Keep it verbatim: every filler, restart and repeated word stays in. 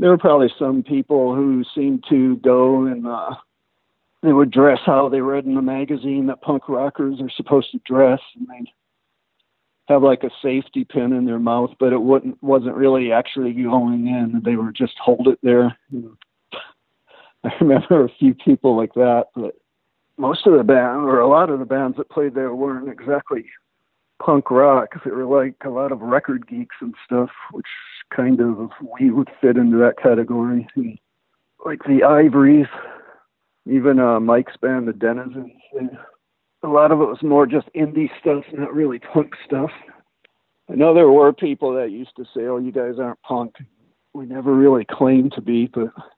there were probably some people who seemed to go and uh, they would dress how they read in the magazine that punk rockers are supposed to dress, and they'd have like a safety pin in their mouth, but it wouldn't wasn't really actually going in. They were just hold it there. I remember a few people like that, but most of the band, or a lot of the bands that played there, weren't exactly punk rock. They were like a lot of record geeks and stuff, which kind of we would fit into that category. Like the Ivories, even uh, Mike's band, the Denizens. And a lot of it was more just indie stuff, not really punk stuff. I know there were people that used to say, "Oh, you guys aren't punk." We never really claimed to be, but